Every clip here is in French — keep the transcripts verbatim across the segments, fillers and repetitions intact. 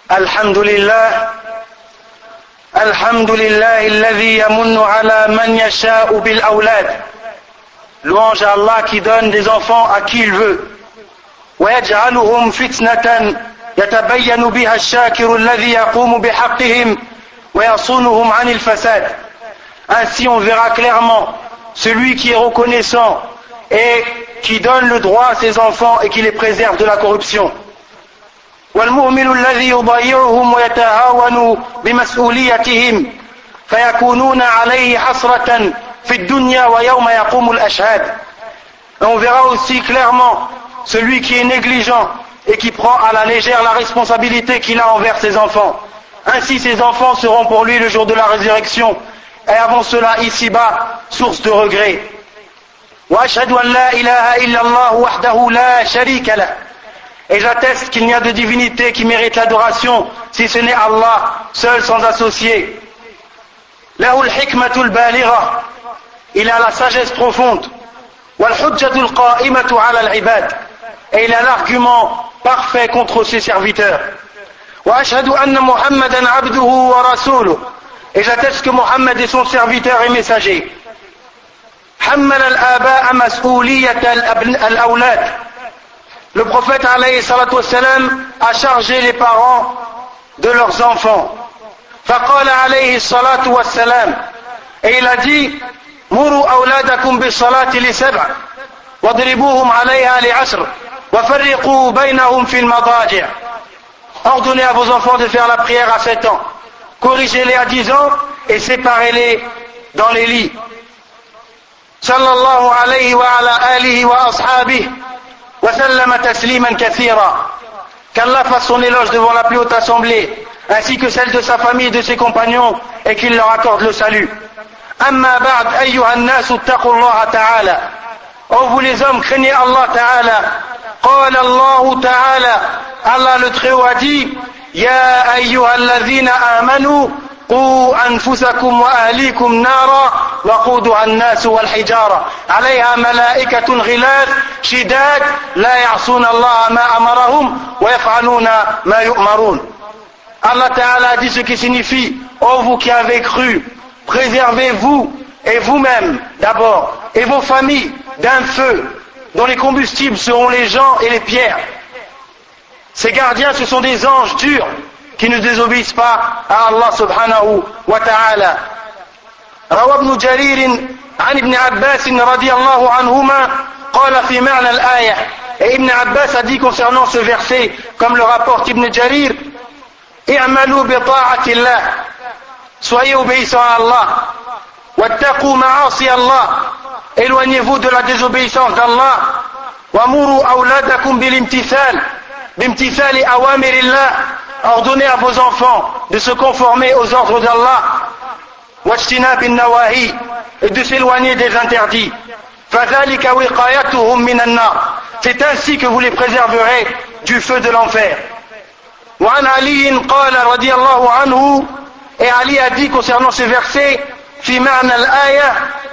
الحمد لله الحمد لله الذي يمن على من يشاء بالأولاد. Louange à Allah qui donne des enfants à qui il veut. ويجعلهم فتنة يتبين بها الشاكر الذي يقوم بحقهم ويصونهم عن الفساد. Ainsi on verra clairement celui qui est reconnaissant et qui donne le droit à ses enfants et qui les préserve de la corruption. والمؤمن الذي يضيعهم ويتهاون بمسؤوليتهم فيكونون عليه حسرة في الدنيا ويوم يقوم الأشهاد. On verra aussi clairement celui qui est négligent et qui prend à la légère la responsabilité qu'il a envers ses enfants. Ainsi ses enfants seront pour lui le jour de la résurrection et avant cela ici-bas source de regret. وأشهد أن لا إله إلا الله وحده لا شريك له. Et j'atteste qu'il n'y a de divinité qui mérite l'adoration si ce n'est Allah, seul sans associé. له الحكمة البالغة. Il a la sagesse profonde. والحجة القائمة على العباد. Et il a l'argument parfait contre ses serviteurs. وأشهد أن محمدا عبده ورسوله. Et j'atteste que Mohammed est son serviteur et messager. حمل الآباء مسؤولية الأولاد. Le prophète alayhi salatu wassalam a chargé les parents de leurs enfants. فقال عليه الصلاة والسلام. Et il a dit مروا أولادكم بالصلاة لسبع واضربوهم عليها لعشر وفرقوا بينهم في المضاجع. Ordonnez à vos enfants de faire la prière à sept ans. Corrigez-les à dix ans et séparez-les dans les lits. sallallahu alayhi wa ala alihi wa ashabihi wa sallama tasliman kathira. Qu'Allah fasse son éloge devant la plus haute assemblée, ainsi que celle de sa famille et de ses compagnons, et qu'il leur accorde le salut. Amma ba'd ayyuha an-nas ittaqullaha ta'ala. Oh vous les hommes, craignez Allah ta'ala. Qala Allah ta'ala. Allah le Très-Haut a dit Ya ayyuha alladhina amanu قوا أنفسكم وأهليكم نارا وقودها الناس والحجارة عليها ملائكة غلاظ شداد لا يعصون الله ما أمرهم ويفعلون ما يؤمرون. Allah Ta'ala a dit ce qui signifie ô vous qui avez cru, préservez-vous et vous-même d'abord et vos familles d'un feu dont les combustibles seront les gens et les pierres. Ces gardiens ce sont des anges durs qui ne désobéissent pas à Allah subhanahu wa ta'ala. روى ابن جرير عن ابن عباس رضي الله عنهما قال في معنى الآية. Et Ibn Abbas a dit concernant ce verset, comme le rapporte Ibn Jarir, اعملوا بطاعة الله. Soyez obéissants à Allah. واتقوا معاصي الله. Éloignez-vous de la désobéissance d'Allah. وامروا أولادكم بالامتثال بامتثال أوامر الله. Ordonnez à vos enfants de se conformer aux ordres d'Allah wajtinab an-nawahi et de s'éloigner des interdits. Fadhalika wiqayatuhum min an-nar. C'est ainsi que vous les préserverez du feu de l'enfer. Wa an Ali qala radiyallahu anhu. Et Ali a dit concernant ce verset fi ma'na al-aya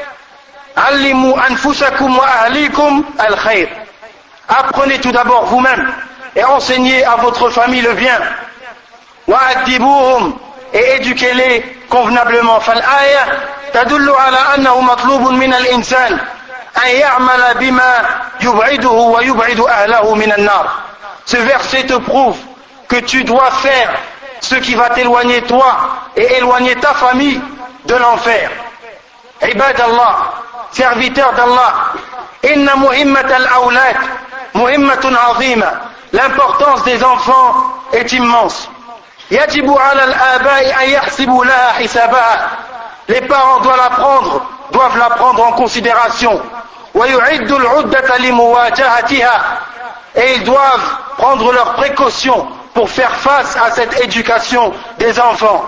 allimu anfusakum wa ahlikum al-khayr. Apprenez tout d'abord vous-même et enseignez à votre famille le bien. وأدبوهم et éduquez-les convenablement. فالآية تدل على أنه مطلوب من الإنسان أن يعمل بما يبعده ويبعد أهله من النار. Ce verset te prouve que tu dois faire ce qui va t'éloigner toi et éloigner ta famille de l'enfer. عباد الله, serviteurs d'Allah, إن مهمة الأولاد مهمة عظيمة. L'importance des enfants est immense. يجب على الآباء أن يحسبوا لها حسابها. Les parents doivent la prendre, doivent la prendre en considération. ويعدوا العدة لمواجهتها. Et ils doivent prendre leurs précautions pour faire face à cette éducation des enfants.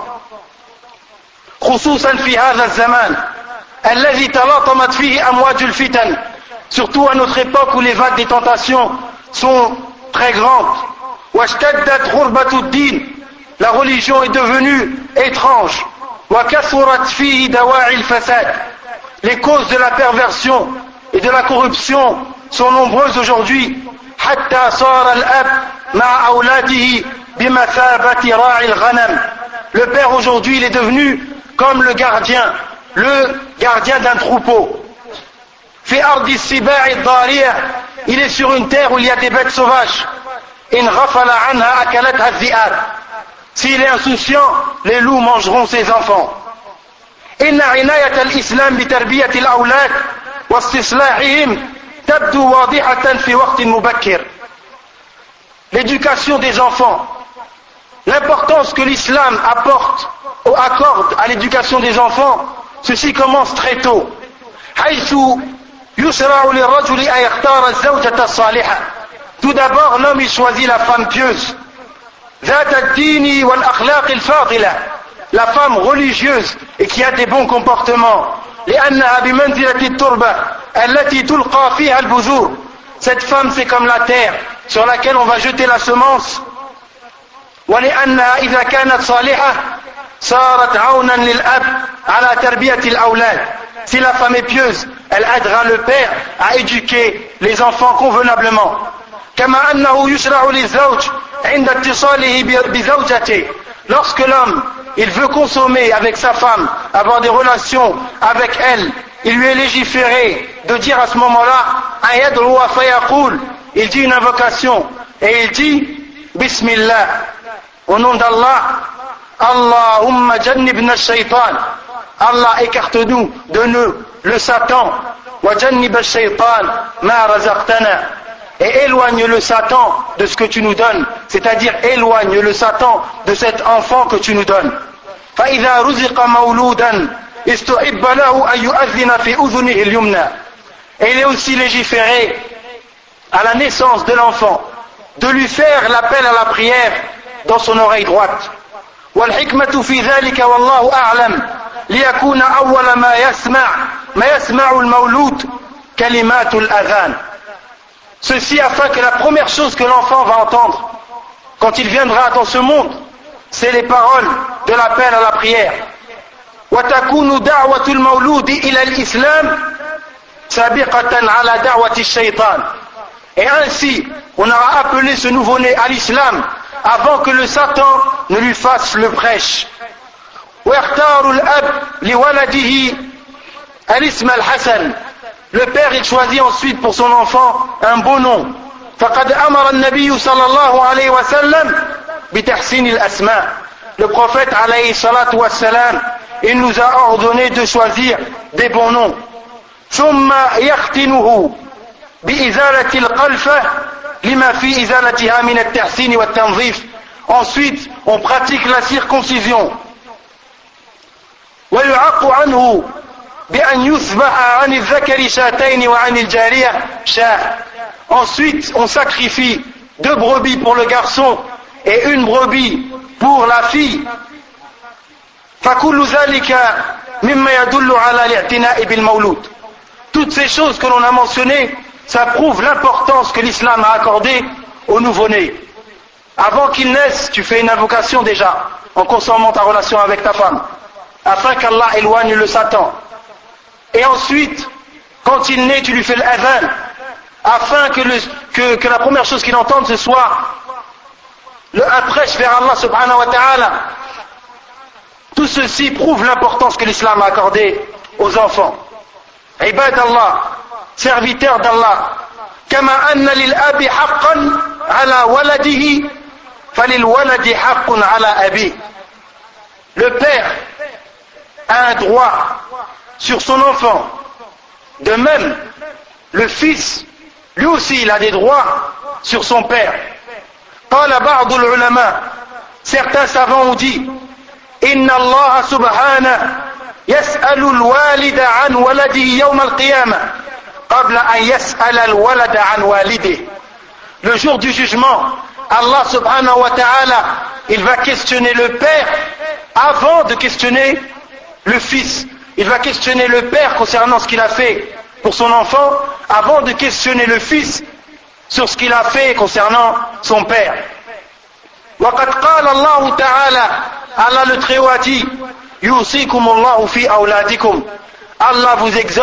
خصوصا في هذا الزمان الذي تلاطمت فيه أمواج الفتن. Surtout à notre époque où les vagues des tentations sont très grandes. واشتدت غربة الدين. La religion est devenue étrange. وكثرت فيه دواعي الفساد. Les causes de la perversion et de la corruption sont nombreuses aujourd'hui. حتى صار الأب مع أولاده بمثابة راعي الغنم. Le père aujourd'hui, il est devenu comme le gardien, le gardien d'un troupeau. في أرض السباع الضارية, il est sur une terre où il y a des bêtes sauvages. إن غفل عنها أكلتها الذئاب. S'il est insouciant, les loups mangeront ses enfants. إن عناية الإسلام بتربية الأولاد واستصلاحهم تبدو واضحة في وقت مبكر. L'éducation des enfants, l'importance que l'islam apporte ou accorde à l'éducation des enfants, ceci commence très tôt. حيث يشرع للرجل أن يختار الزوجة الصالحة. Tout d'abord, l'homme il choisit la femme pieuse. ذات الدين والأخلاق الفاضلة. La femme religieuse et qui a des bons comportements. لأنها بمنزلة التربة التي تلقى فيها البذور. Cette femme c'est comme la terre sur laquelle on va jeter la semence. ولأنها إذا كانت صالحة صارت عونا للأب على تربية الأولاد. Si la femme est pieuse, elle aidera le père à éduquer les enfants convenablement. كما أنه يشرع للزوج عند اتصاله بزوجته. Lorsque l'homme il veut consommer avec sa femme, avoir des relations avec elle, il lui est légiféré de dire à ce moment-là, ayad'uwa fayaqul, il dit une invocation et il dit Bismillah, au nom d'Allah, Allahumma jannibna ash-shaytan, Allah écarte-nous de nous le Satan, wa jannib ash-shaytan ma razaqtana, et éloigne le Satan de ce que tu nous donnes, c'est-à-dire éloigne le Satan de cet enfant que tu nous donnes. فإذا رزق مولودا استحب له أن يؤذن في أذنه اليمنى. Et il est aussi légiféré à la naissance de l'enfant de lui faire l'appel à la prière dans son oreille droite. والحكمة في ذلك والله أعلم ليكون أول ما يسمع ما يسمع المولود كلمات الأذان. Ceci afin que la première chose que l'enfant va entendre quand il viendra dans ce monde, c'est les paroles de l'appel à la prière. وتكون دعوة المولود إلى الإسلام سابقة على دعوة الشيطان. Et ainsi, on aura appelé ce nouveau-né à l'islam avant que le Satan ne lui fasse le prêche. ويختار الأب لولده الاسم الحسن. Le père il choisit ensuite pour son enfant un beau nom. فقد أمر النبي صلى الله عليه وسلم بتحسين الأسماء. Le prophète alayhi salatu wassalam, il nous a ordonné de choisir des bons noms. ثم يختنه بإزالة القلفة لما في إزالتها من التحسين والتنظيف. Ensuite, on pratique la circoncision. ويعق عنه بأن يذبح عن الذكر شاتين وعن الجارية شاة. Ensuite, on sacrifie deux brebis pour le garçon et une brebis pour la fille. فكل ذلك مما يدل على الاعتناء بالمولود. Toutes ces choses que l'on a mentionnées, ça prouve l'importance que l'islam a accordée au nouveau-né. Avant qu'il naisse, tu fais une invocation déjà, en consommant ta relation avec ta femme, afin qu'Allah éloigne le Satan. Et ensuite, quand il naît, tu lui fais l'adhan, afin que, le, que, que la première chose qu'il entende, ce soit le un prêche vers Allah subhanahu wa ta'ala. Tout ceci prouve l'importance que l'islam a accordée aux enfants. Ibad Allah, serviteurs d'Allah, كما أن للأب حقا على ولده فللولد حق على أبيه. Le père a un droit sur son enfant. De même, le fils, lui aussi, il a des droits sur son père. قال بعض العلماء, certains savants ont dit, إن الله سبحانه يسأل الوالد عن ولده يوم القيامة قبل أن يسأل الولد عن والده. Le jour du jugement, Allah subhanahu wa ta'ala, il va questionner le père avant de questionner le fils. Il va questionner le père concernant ce qu'il a fait pour son enfant avant de questionner le fils sur ce qu'il a fait concernant son père. وقد قال الله تعالى, Allah le Très-Haut a dit, يوصيكم الله في أولادكم. Allah vous exhorte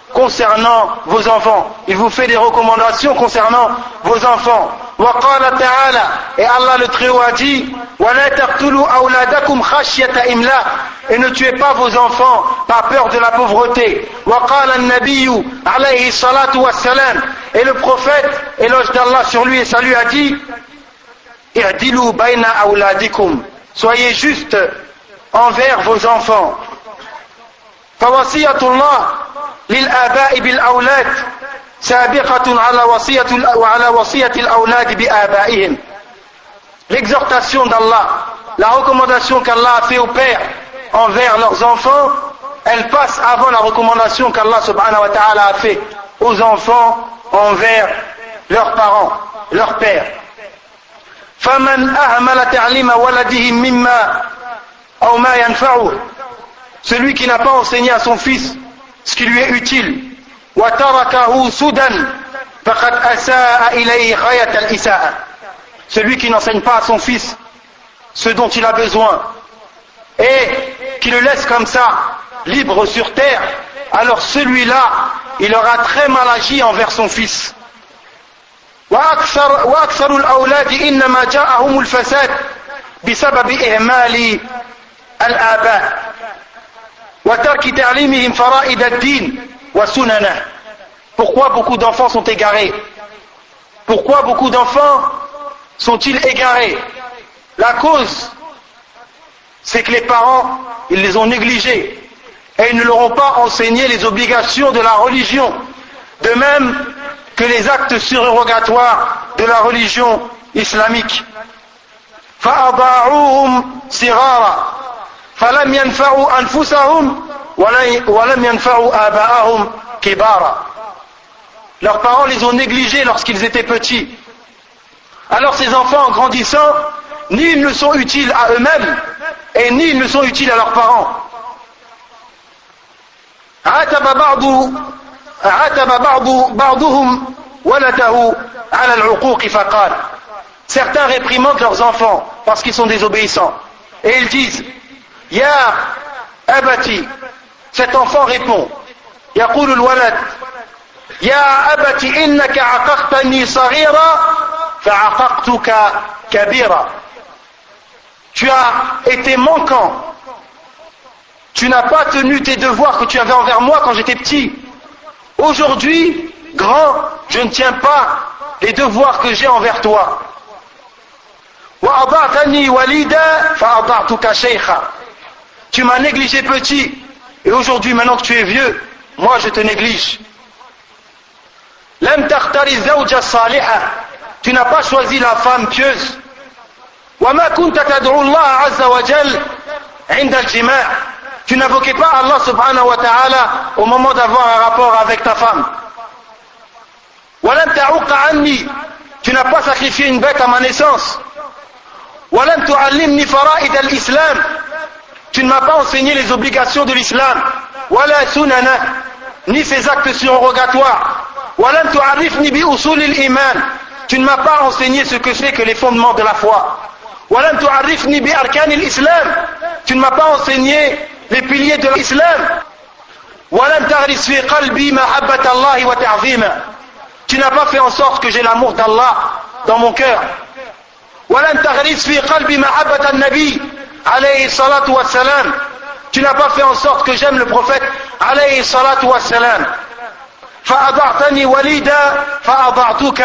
concernant vos enfants. Il vous fait des recommandations concernant vos enfants. وقال تعالى, et Allah le Très-Haut a dit, ولا تقتلوا أولادكم خشية إملاق, et ne tuez pas vos enfants par peur de la pauvreté. وقال النبي عليه الصلاة والسلام, et le prophète, éloge d'Allah sur lui et salut, a dit, اعدلوا بين أولادكم, soyez juste envers vos enfants. فوصية الله للآباء بالأولاد سابقة على وصية وعلى وصية الأولاد بآبائهم. L'exhortation d'Allah, la recommandation qu'Allah a fait aux pères envers leurs enfants, elle passe avant la recommandation qu'Allah subhanahu wa ta'ala a fait aux enfants envers leurs parents, leurs pères. فمن أهمل تعليم ولده مما أو ما ينفعه, celui qui n'a pas enseigné à son fils ce qui lui est utile, وتركه سدى فقد أساء إليه غاية الإساءة, celui qui n'enseigne pas à son fils ce dont il a besoin et qui le laisse comme ça libre sur terre, alors celui-là il aura très mal agi envers son fils. وأكثر, وأكثر الأولاد إنما جاءهم الفساد بسبب إهمال الآباء وترك تعليمهم فرائض الدين وسننه. Pourquoi beaucoup d'enfants sont égarés? Pourquoi beaucoup d'enfants sont-ils égarés? La cause, c'est que les parents, ils les ont négligés et ils ne leur ont pas enseigné les obligations de la religion, de même que les actes surérogatoires de la religion islamique. فأضاعوهم صغارا فلم ينفعوا أنفسهم ولم ينفعوا آباءهم كبارا. Leurs parents les ont négligés lorsqu'ils étaient petits. Alors ces enfants, en grandissant, ni ils ne sont utiles à eux-mêmes et ni ils ne sont utiles à leurs parents. عاتب بعض عاتب بعض بعضهم ولده على العقوق فقال. Certains réprimandent leurs enfants parce qu'ils sont désobéissants. Et ils disent, Ya abati, cet enfant répond, يقول الولد, يا أبتي إنك عققتني صغيرا فعققتك كبيرا. Tu as été manquant, tu n'as pas tenu tes devoirs que tu avais envers moi quand j'étais petit. Aujourd'hui, grand, je ne tiens pas les devoirs que j'ai envers toi. وأضعتني وليدا فأضعتك شيخا. Tu m'as négligé petit, et aujourd'hui, maintenant que tu es vieux, moi je te néglige. لم تختر الزوجة الصالحة, tu n'as pas choisi la femme pieuse. وما كنت تدعو الله عز وجل عند الجماع, tu n'invoquais pas Allah subhanahu wa ta'ala au moment d'avoir un rapport avec ta femme. ولم تعق عني, tu n'as pas sacrifié une bête à ma naissance. ولم تعلمني فرائض الإسلام, tu ne m'as pas enseigné les obligations de l'islam. ولا سننه, ni ses actes surrogatoires. ولم تعرفني بأصول الإيمان, tu ne m'as pas enseigné ce que c'est que les fondements de la foi. ولم تعرفني بأركان الإسلام, tu ne m'as pas enseigné les piliers de l'islam. ولم تغرس في قلبي محبة الله وتعظيمه, tu n'as pas fait en sorte que j'ai l'amour d'Allah dans mon cœur. ولم تغرس في قلبي محبة النبي عليه الصلاة والسلام, tu n'as pas fait en sorte que j'aime le prophète عليه الصلاة والسلام. فأضعتني وليدا فأضعتك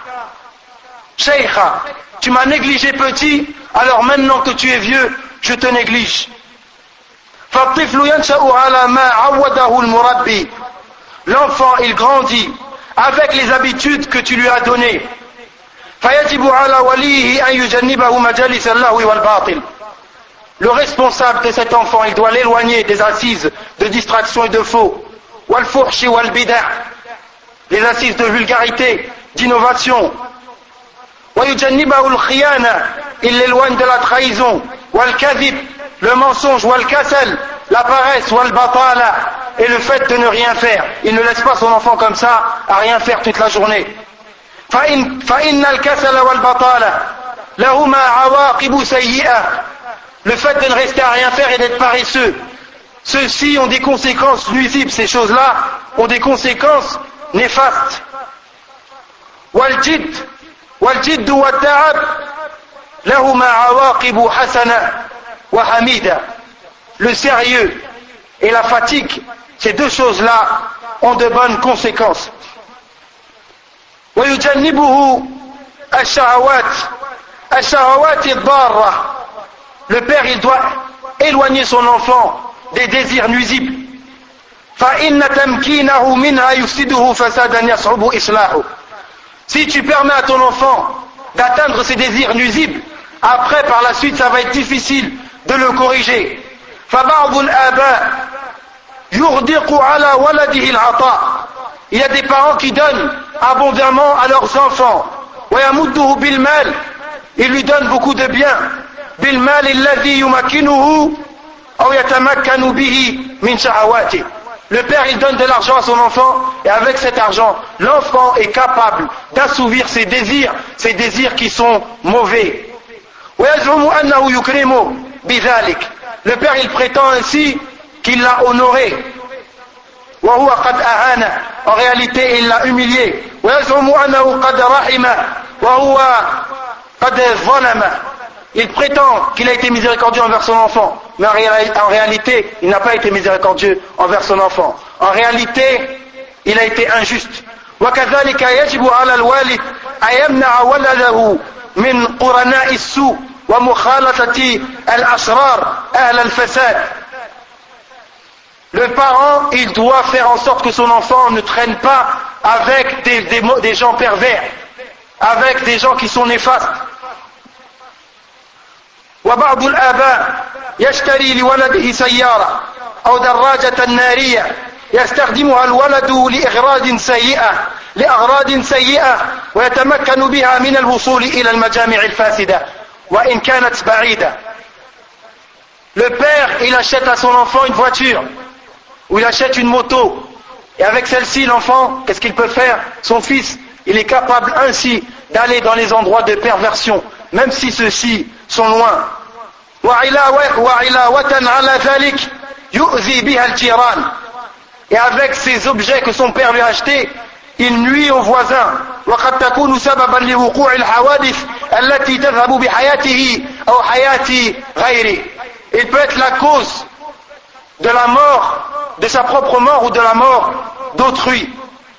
شيخا, tu m'as négligé petit, alors maintenant que tu es vieux, je te néglige. فالطفل ينشأ على ما عوده المربي, l'enfant il grandit avec les habitudes que tu lui as données. فيجب على وليه أن يجنبه مجالس اللهو والباطل. Le responsable de cet enfant, il doit l'éloigner des assises de distraction et de faux. والفحش والبدع, les assises de vulgarité, d'innovation. ويجنبه الخيانة, il l'éloigne de la trahison. والكذب, le mensonge. والكسل, la paresse. والبطالة, et le fait de ne rien faire. Il ne laisse pas son enfant comme ça à rien faire toute la journée. فإن, فإن الكسل والبطالة لهما عواقب سيئة. Le fait de ne rester à rien faire et d'être paresseux, ceux-ci ont des conséquences nuisibles, ces choses-là ont des conséquences néfastes. والجد والجد والتعب لهما عواقب حسنة وحميدة. Le sérieux et la fatigue, ces deux choses-là ont de bonnes conséquences. ويجنبه الشهوات الشهوات الضارة. Le père, il doit éloigner son enfant des désirs nuisibles. فإن تمكينه منها يفسده فسادا يصعب إصلاحه. Si tu permets à ton enfant d'atteindre ses désirs nuisibles, après par la suite ça va être difficile de le corriger. فبعض الآباء يغدق على ولده العطاء. Il y a des parents qui donnent abondamment à leurs enfants. ويمده بالمال. Il lui donne beaucoup de biens. بالمال الذي يمكنه أو يتمكن به من شهواته. Le père, il donne de l'argent à son enfant, et avec cet argent, l'enfant est capable d'assouvir ses désirs, ses désirs qui sont mauvais. Le père, il prétend ainsi qu'il l'a honoré. En réalité, il l'a humilié. Il prétend qu'il a été miséricordieux envers son enfant, mais en réalité, il n'a pas été miséricordieux envers son enfant. En réalité, il a été injuste. وكذلك يجب على الوالد أن يمنع ولده من قرناء السوء ومخالطة الأشرار أهل الفساد. Le parent, il doit faire en sorte que son enfant ne traîne pas avec des, des, des gens pervers, avec des gens qui sont néfastes. وبعض الآباء يشتري لولده سيارة أو دراجة نارية يستخدمها الولد لأغراض سيئة لأغراض سيئة ويتمكن بها من الوصول إلى المجامع الفاسدة وإن كانت بعيدة. Le père, il achète à son enfant une voiture ou il achète une moto, et avec celle-ci, l'enfant, qu'est-ce qu'il peut faire? Son fils, il est capable ainsi d'aller dans les endroits de perversion, même si ceux-ci sont loin. Et avec ces objets que son père lui a achetés, il nuit aux voisins. Il peut être la cause de la mort, de sa propre mort ou de la mort d'autrui.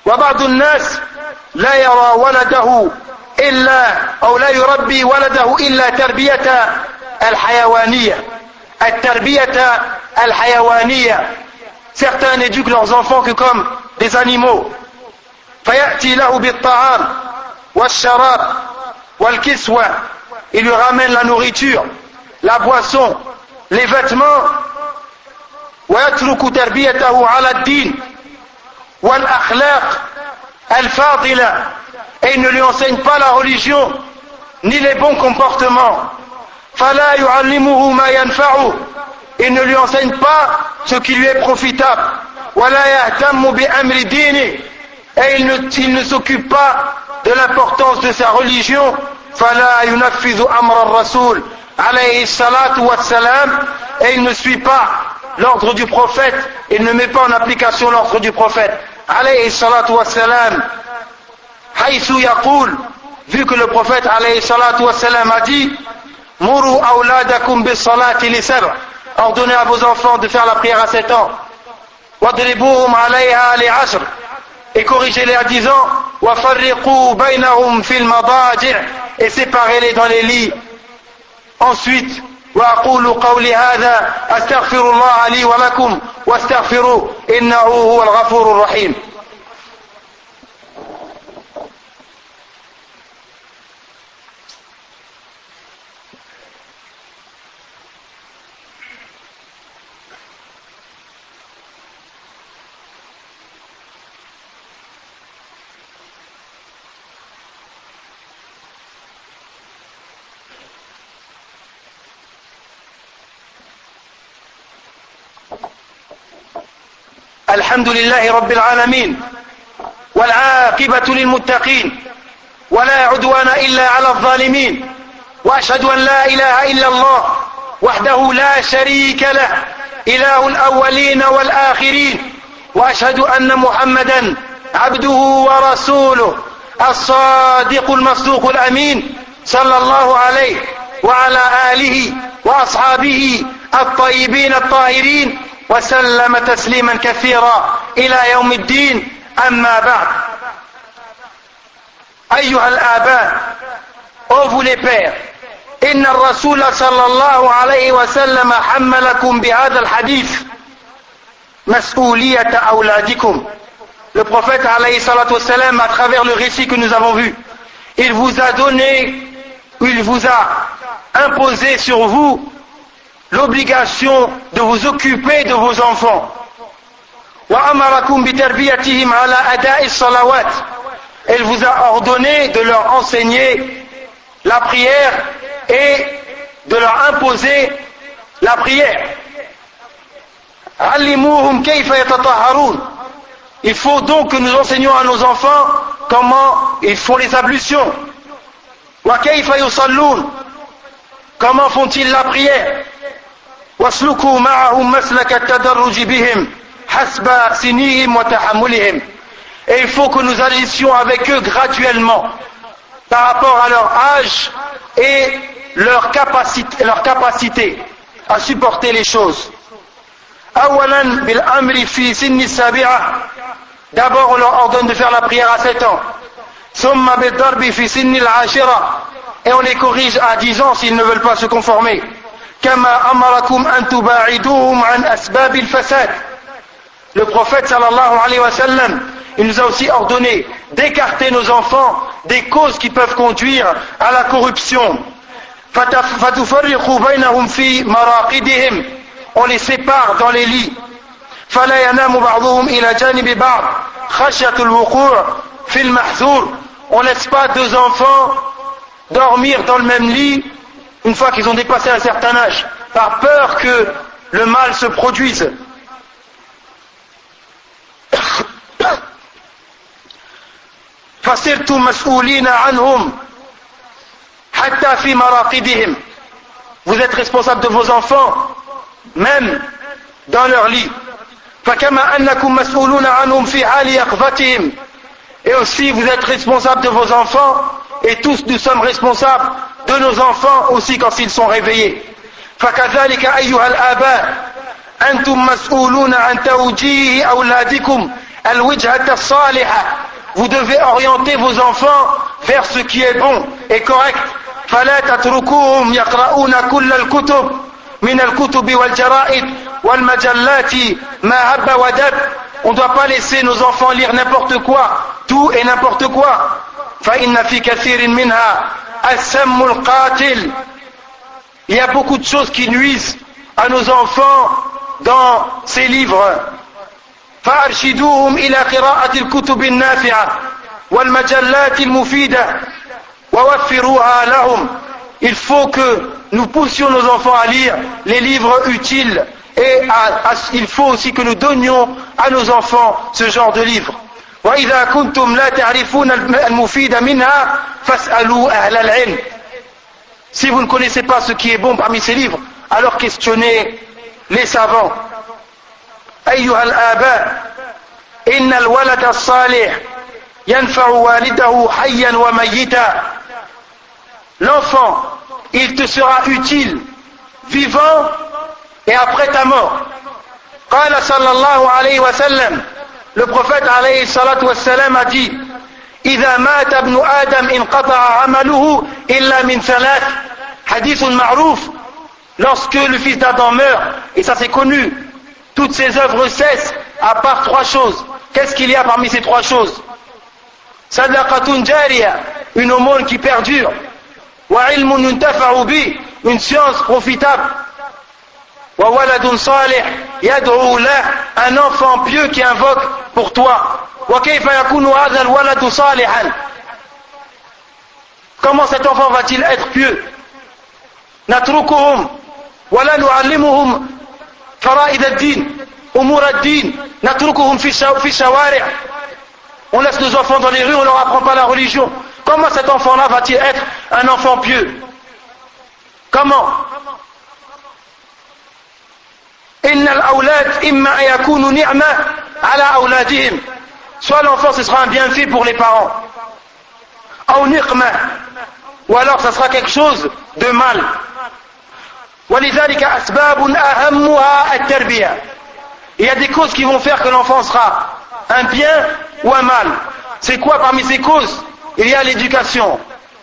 لا يرى ولده إلا أو لا يربي ولده إلا تربية الحيوانية التربية الحيوانية. Certains n'éduquent leurs enfants que comme des animaux. فيأتي له بالطعام والشراب والكسوة. Il lui ramène la nourriture, la boisson, les vêtements. ويترك تربيته على الدين والأخلاق الفاضلة. Et il ne lui enseigne pas la religion ni les bons comportements. فلا يعلمه ما ينفعه. Il ne lui enseigne pas ce qui lui est profitable. ولا يهتم بأمر دينه. Et il ne, il ne s'occupe pas de l'importance de sa religion. فلا ينفذ أمر الرسول عليه الصلاة والسلام. Et il ne suit pas l'ordre du prophète. Il ne met pas en application l'ordre du prophète عليه الصلاة والسلام. حيث يقول, vu que le prophète عليه الصلاة والسلام a dit مروا أولادكم بالصلاة لسبع. Ordonnez à vos enfants de faire la prière à sept ans. واضربوهم عليها لعشر. Et corrigez-les à dix ans. وفرقوا بينهم في المضاجع. Et séparez-les dans les lits. Ensuite, وأقول قولي هذا أستغفر الله لي ولكم واستغفروه إنه هو الغفور الرحيم. الحمد لله رب العالمين والعاقبة للمتقين ولا عدوان إلا على الظالمين وأشهد أن لا إله إلا الله وحده لا شريك له إله الأولين والآخرين وأشهد أن محمدا عبده ورسوله الصادق المصدوق الأمين صلى الله عليه وعلى آله وأصحابه الطيبين الطاهرين وسلم تسليما كثيرا إلى يوم الدين. أما بعد. أيها الآباء, ô vous les pères, إن الرسول صلى الله عليه وسلم حملكم بهذا الحديث مسؤولية أولادكم. Le prophète alayhi salatu wassalam, à travers le récit que nous avons vu, il vous a donné, il vous a imposé sur vous l'obligation de vous occuper de vos enfants. وأمركم بتربيتهم على أداء الصلوات. Il vous a ordonné de leur enseigner la prière et de leur imposer la prière. علموهم كيف يتطهرون. Il faut donc que nous enseignions à nos enfants comment ils font les ablutions. وكيف يصلون. Comment font-ils la prière. واسلكوا معهم مسلك التدرج بهم حسب سنهم وتحملهم. Et il faut que nous agissions avec eux graduellement par rapport à leur âge et leur capacité, leur capacité à supporter les choses. أولا بالأمر في سن السابعة. D'abord on leur ordonne de faire la prière à sept ans. ثم بالضرب في سن العاشرة. Et on les corrige à dix ans s'ils ne veulent pas se conformer. كما أمركم أن تباعدوهم عن أسباب الفساد. Le prophète sallallahu alayhi wa sallam, il nous a aussi ordonné d'écarter nos enfants des causes qui peuvent conduire à la corruption. فَتُفَرِّقُوا بَيْنَهُمْ فِي مَرَاقِدِهِمْ. On les sépare dans les lits. فَلَا يَنَامُ بَعْضُهُمْ إِلَى جَانِبِ بَعْضٍ خَشْيَةُ الْوُقُوعِ فِي الْمَحْذُورِ. On ne laisse pas deux enfants dormir dans le même lit une fois qu'ils ont dépassé un certain âge, par peur que le mal se produise. فصرتم مسؤولين عنهم حتى في مراقدهم. Vous êtes responsable de vos enfants même dans leur lit. فكما أنكم مسؤولون عنهم في حال يقظتهم. Et aussi vous êtes responsable de vos enfants, et tous nous sommes responsables de nos enfants aussi quand ils sont réveillés. فكذلك أيها الآباء أنتم مسؤولون عن توجيه أولادكم الوجهة الصالحة. Vous devez orienter vos enfants vers ce qui est bon et correct. فلا تتركوهم يقرؤون كل الكتب من الكتب والجرائد والمجلات ما هب ودب. On ne doit pas laisser nos enfants lire n'importe quoi, tout et n'importe quoi. فإن في كثير منها السم القاتل. Il y a beaucoup de choses qui nuisent à nos enfants dans ces livres. فأرشدوهم إلى قراءة الكتب النافعة والمجلات المفيدة ووفروها لهم. Il faut que nous poussions nos enfants à lire les livres utiles, et à, à, il faut aussi que nous donnions à nos enfants ce genre de livres. وإذا كنتم لا تعرفون المفيد منها فاسألوا أهل العلم. Si vous ne connaissez pas ce qui est bon parmi ces livres, alors questionnez les savants. أيها الآباء إن الولد الصالح ينفع والده حيا وميتا. L'enfant, il te sera utile vivant et après ta mort. قال صلى الله عليه وسلم. Le prophète عليه الصلاة والسلام a dit إذا مات ابن آدم انقطع عمله إلا من ثلاث. Hadith معروف. Lorsque le fils d'Adam meurt, et ça c'est connu, toutes ses œuvres cessent à part trois choses. Qu'est-ce qu'il y a parmi ces trois choses? Sadaqatun jariya, une aumône qui perdure. Wa ilmun yuntafa'u bi, une science profitable. Wa waladun salih yad'u lah, un enfant pieux qui invoque pour toi. Wa kayfa yakunu hadha alwaladu salihan? Comment cet enfant va-t-il être pieux? Natrukuhum wa la nu'allimuhum فرائد الدين أمور الدين نتركهم في الشوارع. On laisse nos enfants dans les rues, on ne leur apprend pas la religion. Comment cet enfant-là va-t-il être un enfant pieux? Comment? إن الأولاد إما أن يكونوا نعمة على أولادهم. Soit l'enfant ce sera un bienfait pour les parents, أو نقمة, ou alors ça sera quelque chose de mal. ولذلك أسباب أهمها التربية. Il y a des causes qui vont faire que l'enfant sera un bien ou un mal. C'est quoi parmi ces causes? Il y a l'éducation.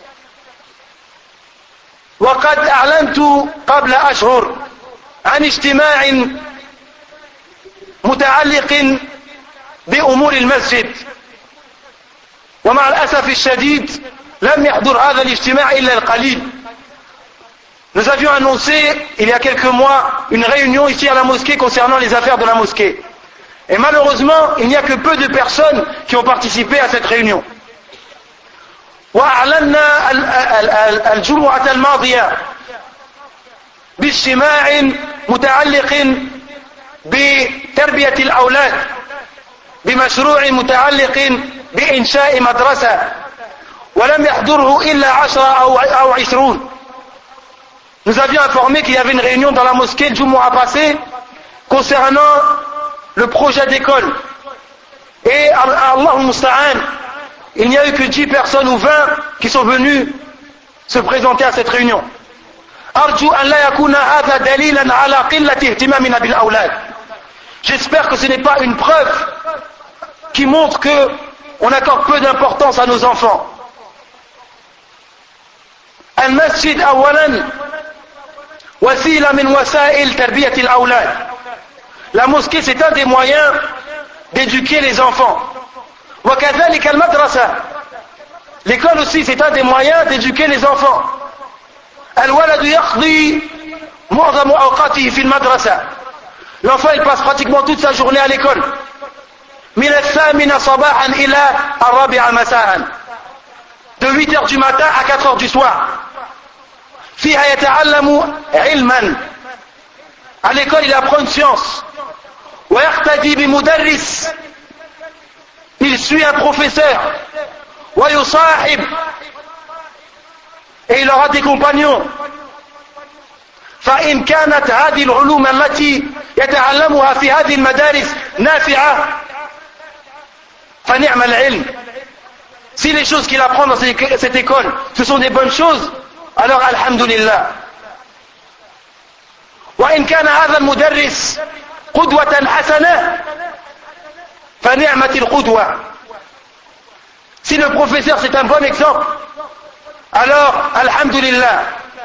وقد أعلنت قبل أشهر عن اجتماع متعلق بأمور المسجد، ومع الأسف الشديد لم يحضر هذا الاجتماع إلا القليل. Nous avions annoncé il y a quelques mois une réunion ici à la mosquée concernant les affaires de la mosquée. Et malheureusement, il n'y a que peu de personnes qui ont participé à cette réunion. وأعلنا الجمعة الماضية باجتماع متعلق بتربية الأولاد بمشروع متعلق بإنشاء مدرسة ولم يحضره إلا عشرة أو عشرون. Nous avions informé qu'il y avait une réunion dans la mosquée le Jumu'ah passé concernant le projet d'école. Et Allahul Musta'an, il n'y a eu que dix personnes ou vingt qui sont venues se présenter à cette réunion. أرجو أن لا يكون هذا دليلا على قلة اهتمامنا بالأولاد. J'espère que ce n'est pas une preuve qui montre que on accorde peu d'importance à nos enfants. المسجد أولا وسيلة من وسائل تربية الأولاد. La mosquée c'est un des moyens d'éduquer les enfants. وكذلك المدرسة. L'école aussi c'est un des moyens d'éduquer les enfants. الولد يقضي معظم أوقاته في المدرسة. L'enfant il passe pratiquement toute sa journée à l'école. من الثامنة صباحا إلى الرابعة مساء. De huit heures du matin à quatre heures du soir. فيها يتعلم علما. À l'école il apprend une science. ويقتدي بمدرس. Il suit un professeur. ويصاحب. Et il aura des compagnons. فإن كانت هذه العلوم التي يتعلمها في هذه المدارس نافعة فنعم العلم. Si les choses qu'il apprend dans cette école ce sont des bonnes choses, alors alhamdulillah. وإن كان هذا المدرس قدوة حسنة فنعمة القدوة. Si le professeur c'est un bon exemple, alors alhamdulillah.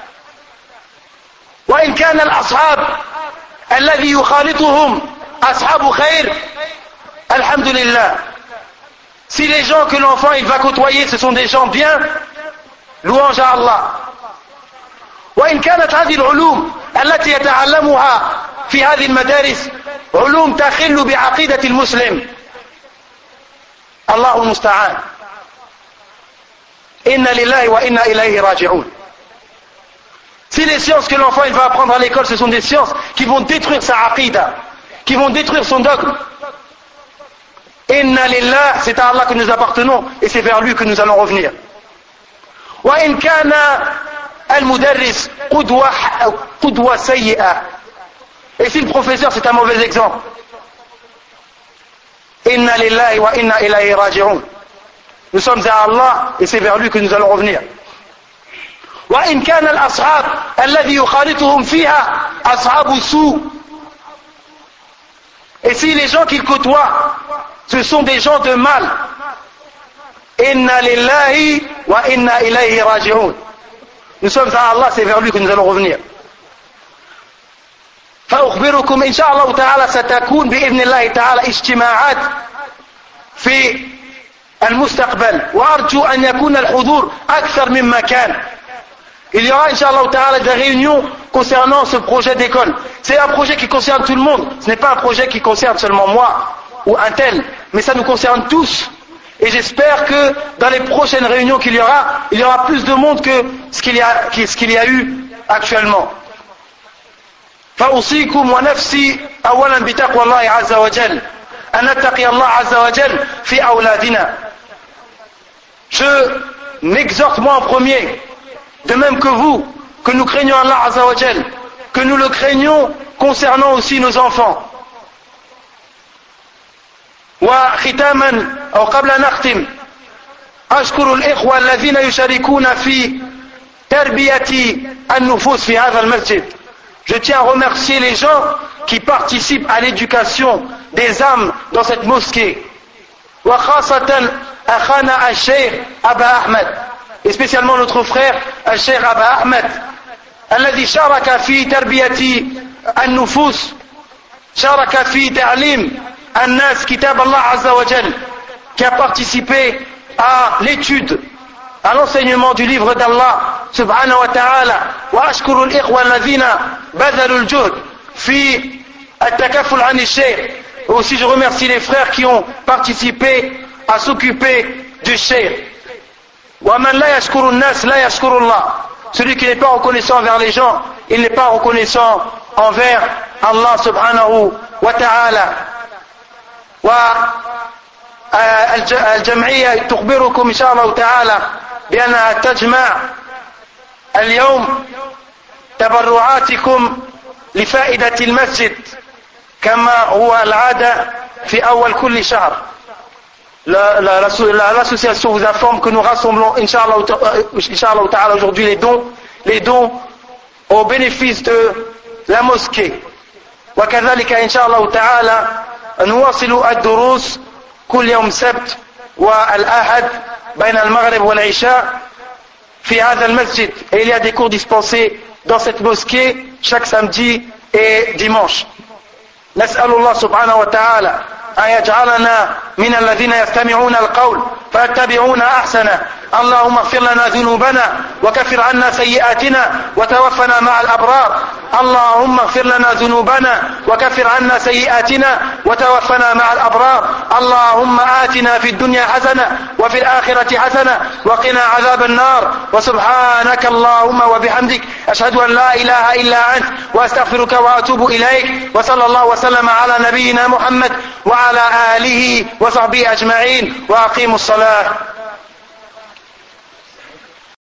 وإن كان الأصحاب الذي يخالطهم أصحاب خير الحمد لله. Si les gens que l'enfant il va côtoyer ce sont des gens bien, louange à Allah. وإن كانت هذه العلوم التي يتعلمها في هذه المدارس علوم تخل بعقيدة المسلم الله المستعان. إنا لله وإنا إليه راجعون. Si les sciences que l'enfant il va apprendre à l'école ce sont des sciences qui vont détruire sa aqida, qui vont détruire son dogme, Inna lillah, c'est à Allah que nous appartenons et c'est vers lui que nous allons revenir. وإن كان المدرس قدوة قدوة سيئة. Et si le professeur c'est un mauvais exemple, Inna lillahi wa inna ilayhi raji'un. Nous sommes à Allah et c'est vers lui que nous allons revenir. وإن كان الأصحاب الذي يخالطهم فيها أصحاب سوء. Et si les gens qu'il côtoie ce sont des gens de mal, Inna lillahi wa inna ilayhi raji'un. Nous sommes à Allah, c'est vers lui que nous allons revenir. فأخبركم إن شاء الله تعالى ستكون بإذن الله تعالى اجتماعات في المستقبل وأرجو أن يكون الحضور أكثر مما كان. Il y aura Inch'Allah Ta'ala des réunions concernant ce projet d'école. C'est un projet qui concerne tout le monde. Ce n'est pas un projet qui concerne seulement moi ou un tel, mais ça nous concerne tous. Et j'espère que dans les prochaines réunions qu'il y aura, il y aura plus de monde que ce qu'il y a, ce qu'il y a eu actuellement. فأوصيكم ونفسي أولا بتقوى الله عز وجل أن نتقي الله عز وجل في أولادنا. Je m'exhorte moi en premier, de même que vous, que nous craignons Allah Azza wa Jal que nous le craignons concernant aussi nos enfants. وختاما أو قبل أن نختم أشكر الإخوة الذين يشاركون في تربية النفوس في هذا المسجد. Je tiens à remercier les gens qui participent à l'éducation des âmes dans cette mosquée. وخاصة أخانا الشيخ أبا أحمد, et spécialement notre frère الشيخ أبا أحمد الذي شارك في تربية النفوس, شارك في تعليم الناس كتاب الله عز وجل, qui a participé à l'étude, à l'enseignement du livre d'Allah subhanahu wa ta'ala. وأشكر الإخوة الذين بذلوا الجهد في التكفل عن الشيخ. Aussi je remercie les frères qui ont participé à s'occuper du cheikh. ومن لا يشكر الناس لا يشكر الله. Celui qui n'est pas reconnaissant envers les gens, il n'est pas reconnaissant envers Allah subhanahu wa ta'ala. والجمعية تخبركم إن شاء الله تعالى بأنها تجمع اليوم تبرعاتكم لفائدة المسجد كما هو العادة في أول كل شهر. L'association vous informe que nous rassemblons Inch'Allah ta'ala aujourd'hui les dons, les dons au bénéfice de la mosquée. وكذلك إن شاء الله تعالى نواصل الدروس كل يوم سبت والأحد بين المغرب والعشاء في هذا المسجد. Et il y a des cours dispensés dans cette mosquée chaque samedi et dimanche. نسأل الله سبحانه وتعالى أن يجعلنا من الذين يستمعون القول فيتبعون أحسنه. اللهم اغفر لنا ذنوبنا وكفر عنا سيئاتنا وتوفنا مع الأبرار. اللهم اغفر لنا ذنوبنا وكفر عنا سيئاتنا وتوفنا مع الأبرار. اللهم آتنا في الدنيا حسنة وفي الآخرة حسنة وقنا عذاب النار. وسبحانك اللهم وبحمدك أشهد أن لا إله إلا أنت وأستغفرك وأتوب إليك. وصلى الله وسلم على نبينا محمد وعلى آله وصحبه أجمعين وأقيموا الصلاة.